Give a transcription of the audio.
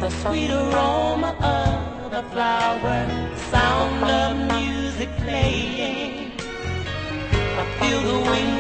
the sweet aroma of the flower, sound of music playing. I feel the wind